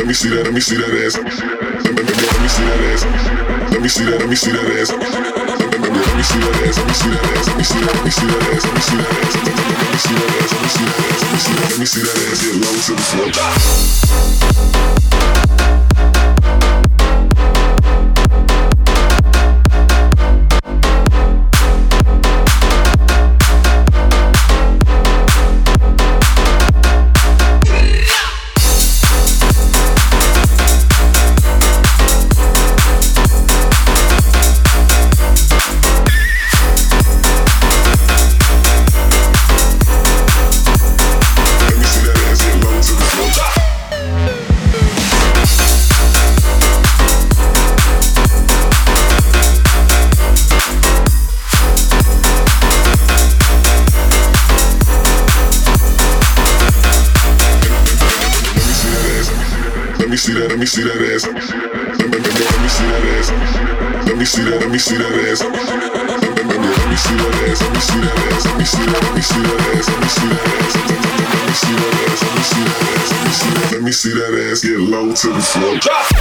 Let me see that, let me see that ass. Let me see that ass. Let me see that, let me see that ass. Let me see that ass, let me see that ass. Let me see that, let me see that ass. Let me see that ass. Let me see that ass, let me see that ass. Let me see that ass get low to the floor. Let me see that, let me see that ass. Let me see that ass. Let me see that, let me see that ass. Let me see that ass, let me see that ass. Let me see that, let me see that ass. Let me see that ass. Let me see that ass, let me see that ass. Let me see that ass get low to the floor.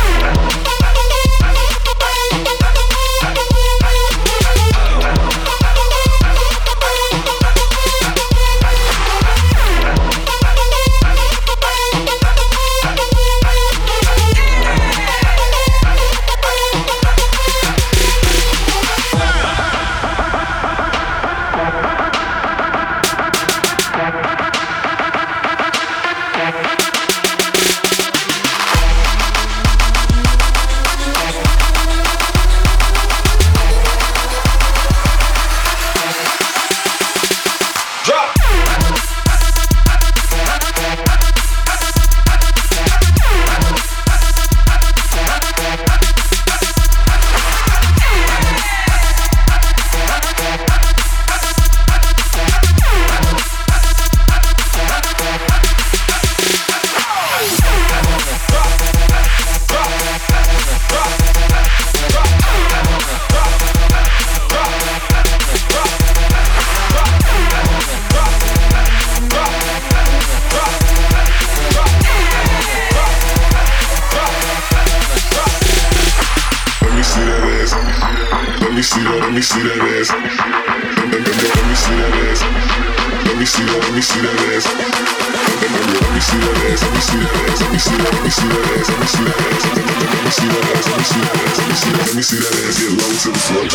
Let me see that, let me see that ass. Let me see that ass. Let me see that, let me see that ass. Let me see that ass, let me see that ass. Let me see that, let me see that ass. Let me see that ass. Let me see that ass, let me see that ass. Let me see that ass get low to the floor.